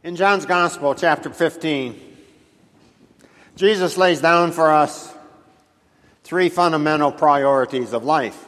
In John's Gospel, chapter 15, Jesus lays down for us three fundamental priorities of life.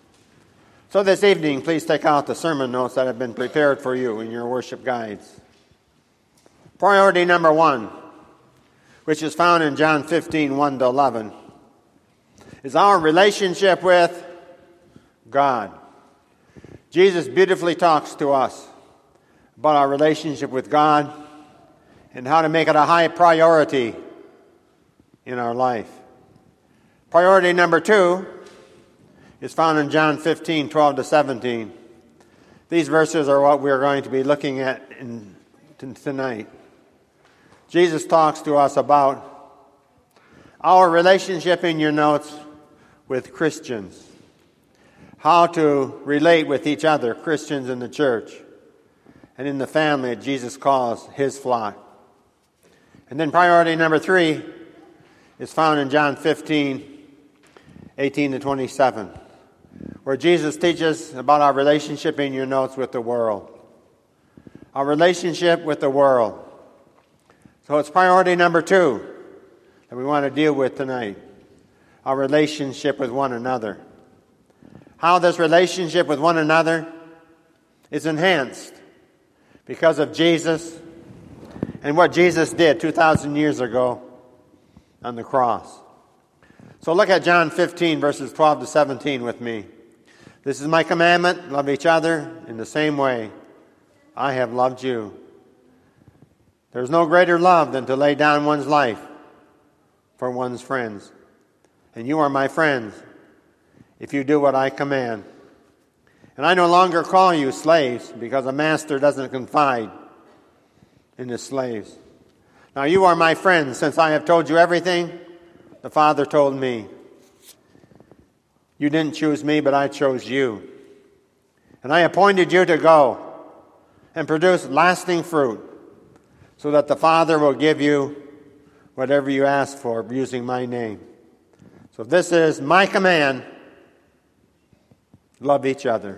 So this evening, please take out the sermon notes that have been prepared for you in your worship guides. Priority number one, which is found in John 15, 1-11, is our relationship with God. Jesus beautifully talks to us about our relationship with God and how to make it a high priority in our life. Priority number two is found in John 15, 12-17. These verses are what we're going to be looking at tonight. Jesus talks to us about our relationship, in your notes, with Christians. How to relate with each other, Christians in the church, and in the family that Jesus calls his flock. And then priority number three is found in John 15, 18-27, where Jesus teaches about our relationship, in your notes, with the world. Our relationship with the world. So it's priority number two that we want to deal with tonight. Our relationship with one another. How this relationship with one another is enhanced because of Jesus and what Jesus did 2,000 years ago on the cross. So look at John 15, verses 12-17 with me. This is my commandment, love each other in the same way I have loved you. There's no greater love than to lay down one's life for one's friends. And you are my friends if you do what I command. And I no longer call you slaves, because a master doesn't confide in his slaves. Now you are my friends, since I have told you everything the Father told me. You didn't choose me, but I chose you. And I appointed you to go and produce lasting fruit, so that the Father will give you whatever you ask for using my name. So this is my command: love each other.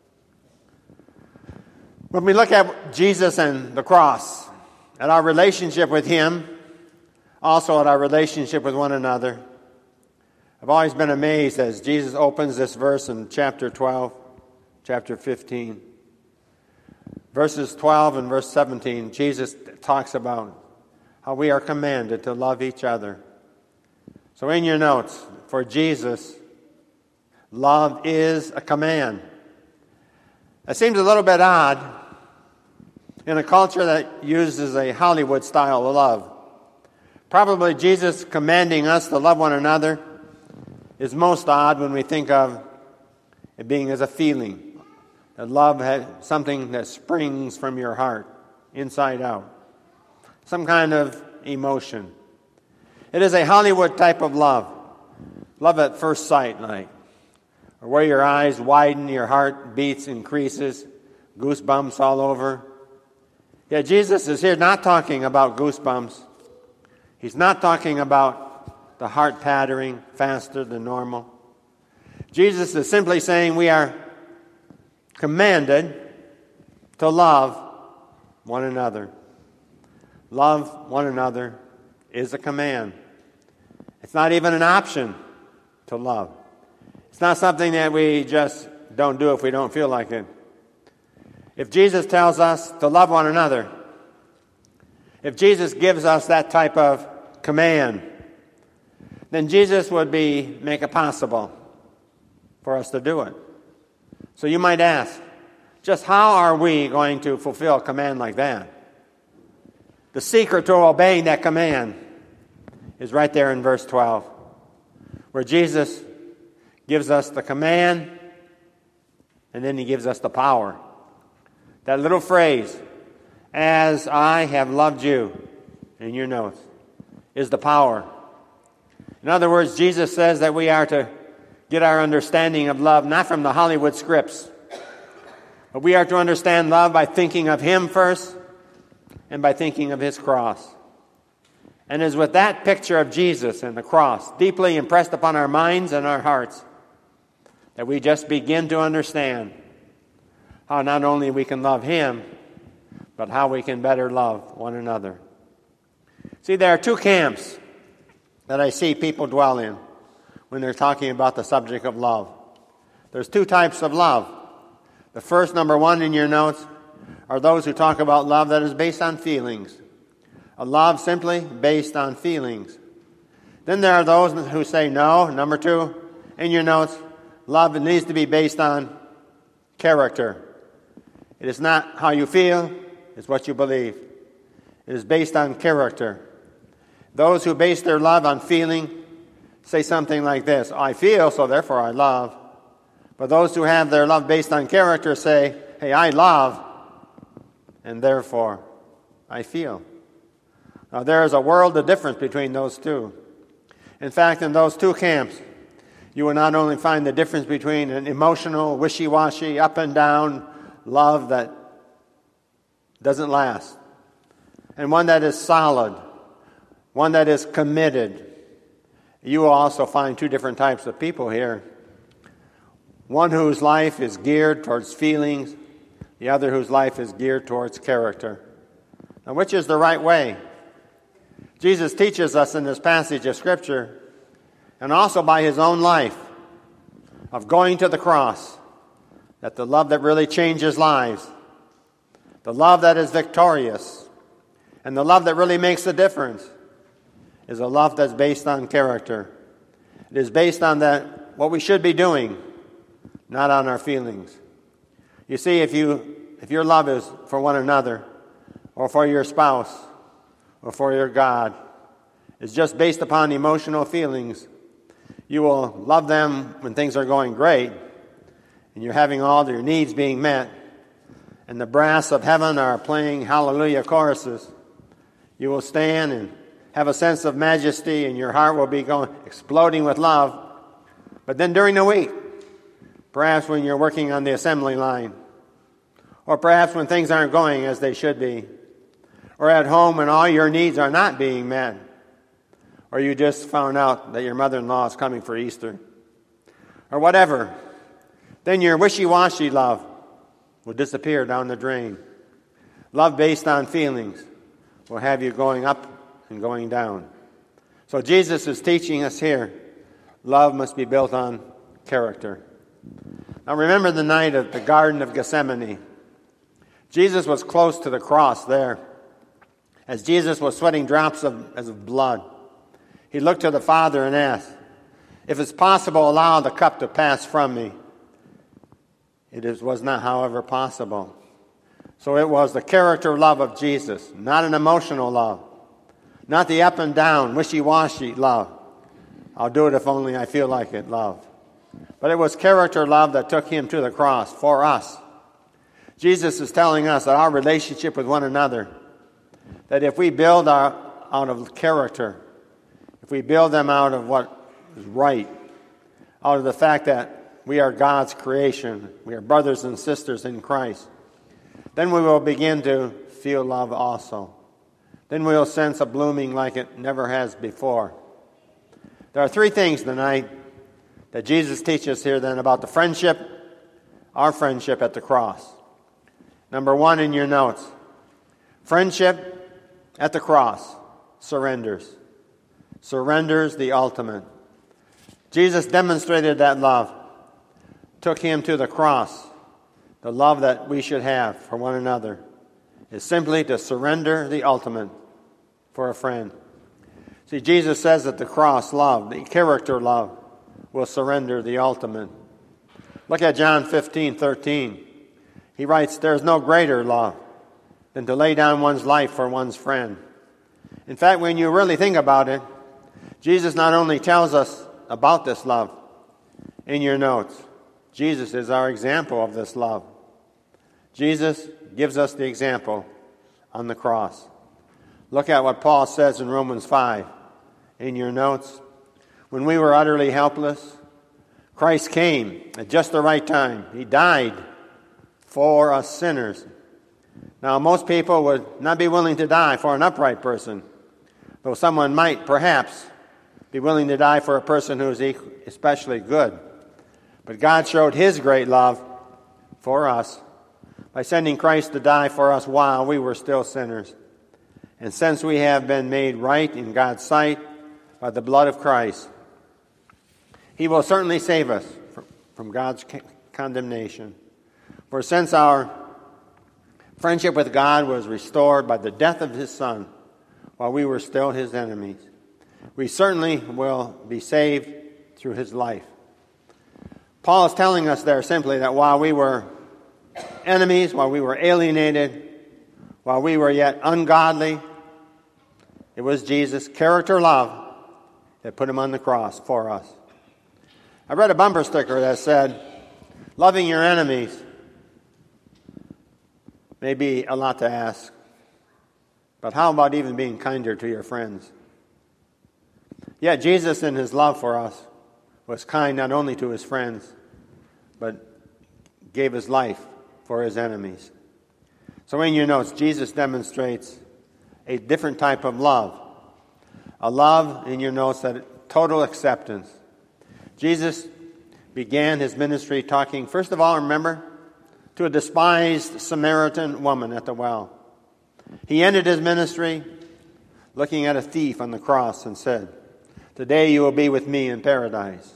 When we look at Jesus and the cross, at our relationship with him, also at our relationship with one another, I've always been amazed as Jesus opens this verse in chapter 12, chapter 15. Verses 12 and verse 17, Jesus talks about how we are commanded to love each other. So in your notes, for Jesus, love is a command. It seems a little bit odd in a culture that uses a Hollywood style of love. Probably Jesus commanding us to love one another is most odd when we think of it being as a feeling. That love has something that springs from your heart, inside out. Some kind of emotion. It is a Hollywood type of love. Love at first sight, like. Or where your eyes widen, your heart beats, increases, goosebumps all over. Yeah, Jesus is here not talking about goosebumps. He's not talking about the heart pattering faster than normal. Jesus is simply saying we are commanded to love one another. Love one another is a command. It's not even an option to love. It's not something that we just don't do if we don't feel like it. If Jesus tells us to love one another, if Jesus gives us that type of command, then Jesus would make it possible for us to do it. So you might ask, just how are we going to fulfill a command like that? The secret to obeying that command is right there in verse 12, where Jesus gives us the command, and then he gives us the power. That little phrase, as I have loved you, in your notes, is the power. In other words, Jesus says that we are to get our understanding of love not from the Hollywood scripts, but we are to understand love by thinking of him first and by thinking of his cross. And it is with that picture of Jesus and the cross deeply impressed upon our minds and our hearts that we just begin to understand how not only we can love him, but how we can better love one another. See, there are two camps that I see people dwell in when they're talking about the subject of love. There's two types of love. The first, number one in your notes, are those who talk about love that is based on feelings. A love simply based on feelings. Then there are those who say no, number two, in your notes, love needs to be based on character. It is not how you feel, it's what you believe. It is based on character. Those who base their love on feeling say something like this: I feel, so therefore I love. But those who have their love based on character say, hey, I love, and therefore I feel. Now there is a world of difference between those two. In fact, in those two camps, you will not only find the difference between an emotional, wishy-washy, up and down love that doesn't last, and one that is solid, one that is committed. You will also find two different types of people here. One whose life is geared towards feelings, the other whose life is geared towards character. Now, which is the right way? Jesus teaches us in this passage of Scripture, and also by his own life, of going to the cross, that the love that really changes lives, the love that is victorious, and the love that really makes a difference, is a love that's based on character. It is based on what we should be doing, not on our feelings. You see, if your love is for one another, or for your spouse, or for your God, is just based upon emotional feelings, you will love them when things are going great, and you're having all your needs being met, and the brass of heaven are playing hallelujah choruses. You will stand and have a sense of majesty, and your heart will be exploding with love. But then during the week, perhaps when you're working on the assembly line, or perhaps when things aren't going as they should be, or at home when all your needs are not being met, or you just found out that your mother-in-law is coming for Easter, or whatever, then your wishy-washy love will disappear down the drain. Love based on feelings will have you going up and going down. So Jesus is teaching us here, love must be built on character. Now remember the night of the Garden of Gethsemane. Jesus was close to the cross there. As Jesus was sweating drops of blood, he looked to the Father and asked, if it's possible, allow the cup to pass from me. It was not, however, possible. So it was the character love of Jesus, not an emotional love, not the up and down, wishy-washy love. I'll do it if only I feel like it love. But it was character love that took him to the cross for us. Jesus is telling us that our relationship with one another, that if we build out of character, if we build them out of what is right, out of the fact that we are God's creation, we are brothers and sisters in Christ, then we will begin to feel love also. Then we will sense a blooming like it never has before. There are three things tonight that Jesus teaches here then about the friendship, our friendship at the cross. Number one in your notes, friendship at the cross surrenders. Surrenders the ultimate. Jesus demonstrated that love, took him to the cross. The love that we should have for one another is simply to surrender the ultimate for a friend. See, Jesus says that the cross love, the character love, will surrender the ultimate. Look at John 15:13. He writes, there is no greater love than to lay down one's life for one's friend. In fact, when you really think about it, Jesus not only tells us about this love in your notes, Jesus is our example of this love. Jesus gives us the example on the cross. Look at what Paul says in Romans 5 in your notes. When we were utterly helpless, Christ came at just the right time. He died for us sinners. Now, most people would not be willing to die for an upright person, though someone might perhaps be willing to die for a person who is especially good. But God showed his great love for us by sending Christ to die for us while we were still sinners. And since we have been made right in God's sight by the blood of Christ, He will certainly save us from God's condemnation. For since our friendship with God was restored by the death of His Son while we were still His enemies, we certainly will be saved through His life. Paul is telling us there simply that while we were enemies, while we were alienated, while we were yet ungodly, it was Jesus' character love that put Him on the cross for us. I read a bumper sticker that said, "Loving your enemies may be a lot to ask, but how about even being kinder to your friends?" Yet Jesus, in His love for us, was kind not only to His friends, but gave His life for His enemies. So in your notes, Jesus demonstrates a different type of love. A love, in your notes, that total acceptance. Jesus began His ministry talking, first of all, remember, to a despised Samaritan woman at the well. He ended His ministry looking at a thief on the cross and said, "Today you will be with me in paradise."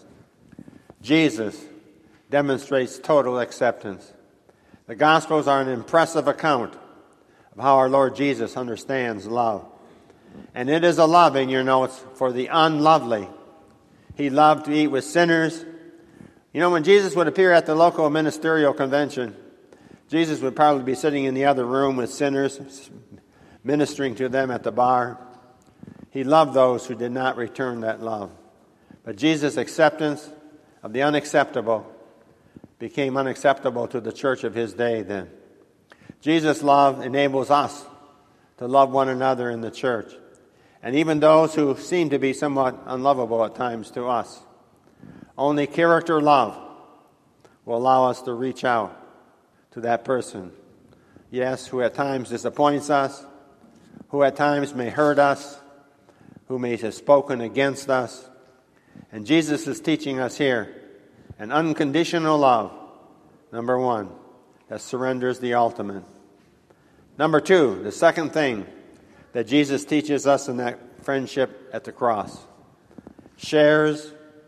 Jesus demonstrates total acceptance. The Gospels are an impressive account of how our Lord Jesus understands love. And it is a love, in your notes, for the unlovely. He loved to eat with sinners. You know, when Jesus would appear at the local ministerial convention, Jesus would probably be sitting in the other room with sinners, ministering to them at the bar. He loved those who did not return that love. But Jesus' acceptance of the unacceptable became unacceptable to the church of His day then. Jesus' love enables us to love one another in the church, and even those who seem to be somewhat unlovable at times to us. Only character love will allow us to reach out to that person, yes, who at times disappoints us, who at times may hurt us, who may have spoken against us. And Jesus is teaching us here an unconditional love, number one, that surrenders the ultimate. Number two, the second thing that Jesus teaches us in that friendship at the cross, shares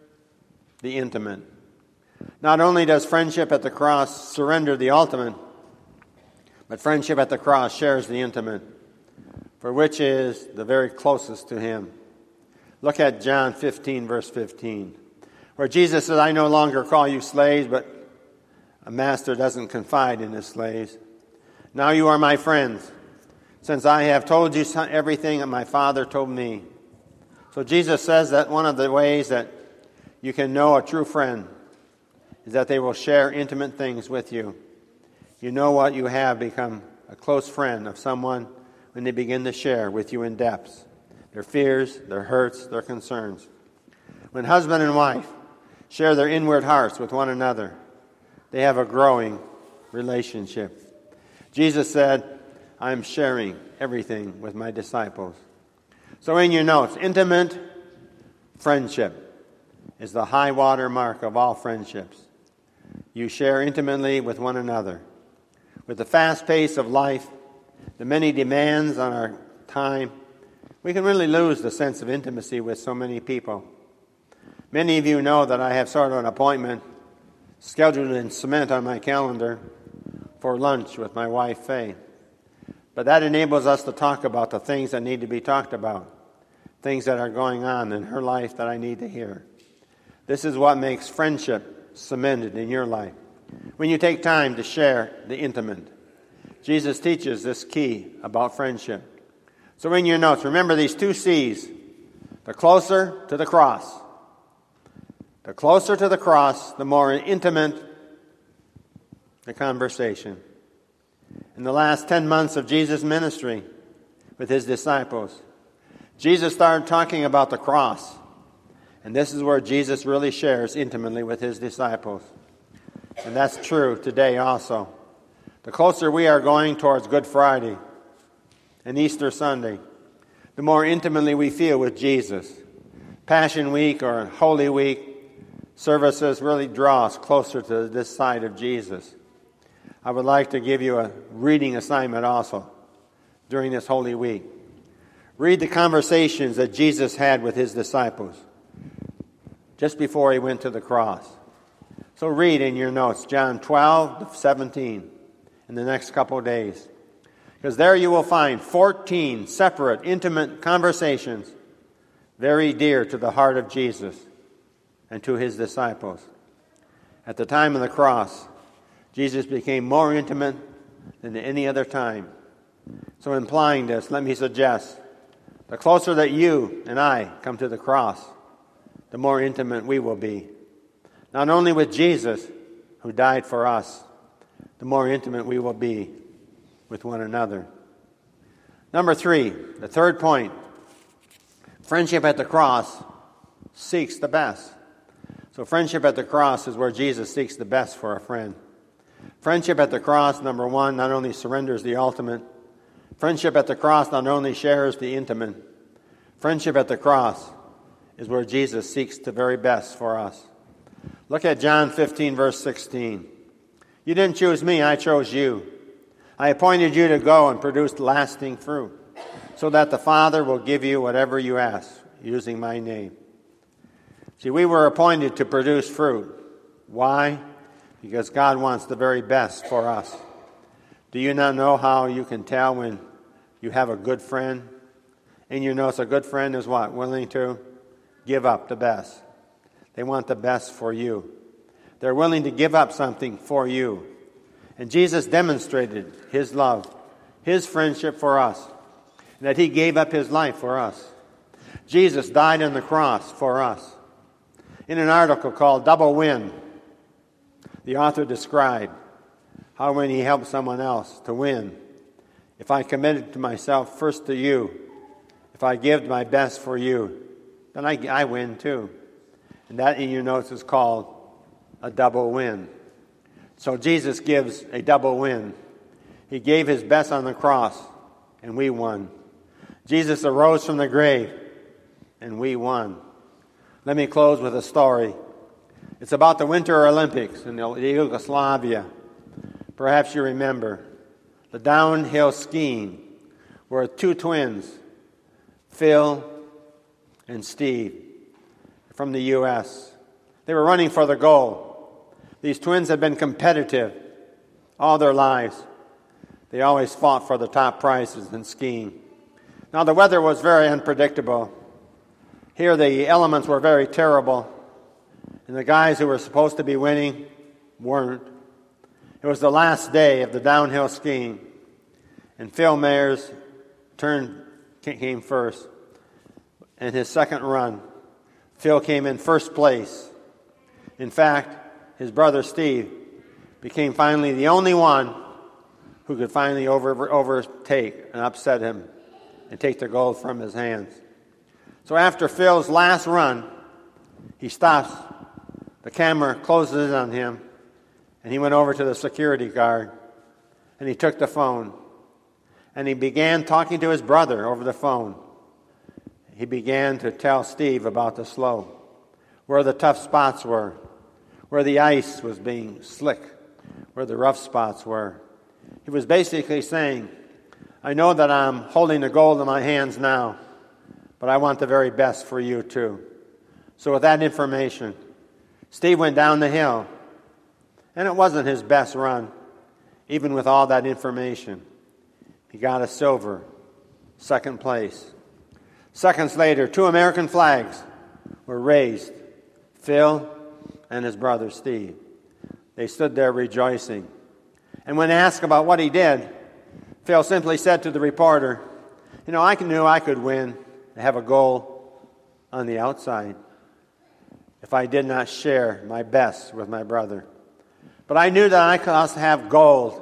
the intimate. Not only does friendship at the cross surrender the ultimate, but friendship at the cross shares the intimate, for which is the very closest to Him. Look at John 15, verse 15, where Jesus says, "I no longer call you slaves, but a master doesn't confide in his slaves. Now you are my friends, since I have told you everything that my Father told me." So Jesus says that one of the ways that you can know a true friend is that they will share intimate things with you. You know what you have become a close friend of someone when they begin to share with you in depths, their fears, their hurts, their concerns. When husband and wife share their inward hearts with one another, they have a growing relationship. Jesus said, "I'm sharing everything with my disciples." So in your notes, intimate friendship is the high water mark of all friendships. You share intimately with one another. With the fast pace of life, the many demands on our time, we can really lose the sense of intimacy with so many people. Many of you know that I have sort of an appointment scheduled in cement on my calendar for lunch with my wife, Faye. But that enables us to talk about the things that need to be talked about, things that are going on in her life that I need to hear. This is what makes friendship cemented in your life. When you take time to share the intimate. Jesus teaches this key about friendship. So in your notes, remember these two C's. The closer to the cross. The closer to the cross, the more intimate the conversation. In the last 10 months of Jesus' ministry with His disciples, Jesus started talking about the cross. And this is where Jesus really shares intimately with His disciples. And that's true today also. The closer we are going towards Good Friday and Easter Sunday, the more intimately we feel with Jesus. Passion Week or Holy Week services really draw us closer to this side of Jesus. I would like to give you a reading assignment also during this Holy Week. Read the conversations that Jesus had with his disciples just before he went to the cross. So read in your notes John 12 to 17 in the next couple of days. Because there you will find 14 separate, intimate conversations very dear to the heart of Jesus and to his disciples. At the time of the cross, Jesus became more intimate than any other time. So implying this, let me suggest, the closer that you and I come to the cross, the more intimate we will be. Not only with Jesus, who died for us, the more intimate we will be with one another. Number 3, the third point. Friendship at the cross seeks the best. So friendship at the cross is where Jesus seeks the best for a friend. Friendship at the cross, number 1, not only surrenders the ultimate. Friendship at the cross not only shares the intimate. Friendship at the cross is where Jesus seeks the very best for us. Look at John 15, verse 16. You didn't choose me, I chose you. I appointed you to go and produce lasting fruit, so that the Father will give you whatever you ask, using my name. See, we were appointed to produce fruit. Why? Because God wants the very best for us. Do you not know how you can tell when you have a good friend? And you know, a good friend is what? Willing to give up the best. They want the best for you. They're willing to give up something for you. And Jesus demonstrated his love, his friendship for us, and that he gave up his life for us. Jesus died on the cross for us. In an article called Double Win, the author described how when he helped someone else to win, if I committed to myself first to you, if I give my best for you, then I win too. And that in your notes is called a double win. So Jesus gives a double win. He gave his best on the cross, and we won. Jesus arose from the grave, and we won. Let me close with a story. It's about the Winter Olympics in Yugoslavia. Perhaps you remember the downhill skiing where two twins, Phil and Steve, from the U.S. They were running for the goal. These twins had been competitive all their lives. They always fought for the top prizes in skiing. Now the weather was very unpredictable. Here the elements were very terrible. And the guys who were supposed to be winning weren't. It was the last day of the downhill skiing. And Phil Mayer's turn came first. In his second run, Phil came in first place. In fact, his brother Steve became finally the only one who could finally overtake and upset him and take the gold from his hands. So after Phil's last run, he stops. The camera closes in on him, and he went over to the security guard, and he took the phone, and he began talking to his brother over the phone. He began to tell Steve about the slope, where the tough spots were, where the ice was being slick, where the rough spots were. He was basically saying, I know that I'm holding the gold in my hands now, but I want the very best for you too. So with that information, Steve went down the hill, and it wasn't his best run, even with all that information. He got a silver, second place. Seconds later, 2 American flags were raised, Phil and his brother Steve. They stood there rejoicing. And when asked about what he did, Phil simply said to the reporter, I knew I could win and have a goal on the outside if I did not share my best with my brother. But I knew that I could also have gold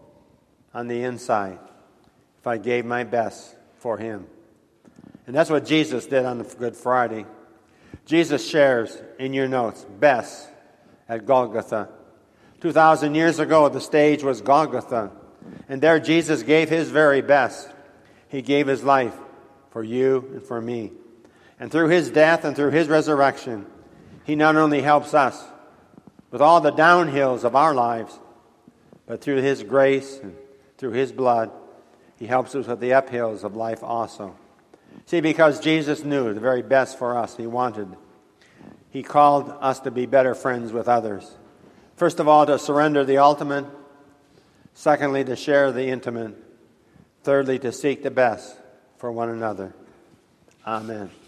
on the inside if I gave my best for him. And that's what Jesus did on the Good Friday. Jesus shares, in your notes, best at Golgotha. 2,000 years ago, the stage was Golgotha. And there Jesus gave his very best. He gave his life for you and for me. And through his death and through his resurrection, he not only helps us with all the downhills of our lives, But through His grace and through His blood, He helps us with the uphills of life also. See, because Jesus knew the very best for us, He called us to be better friends with others. First of all, to surrender the ultimate. Secondly, to share the intimate. Thirdly, to seek the best for one another. Amen.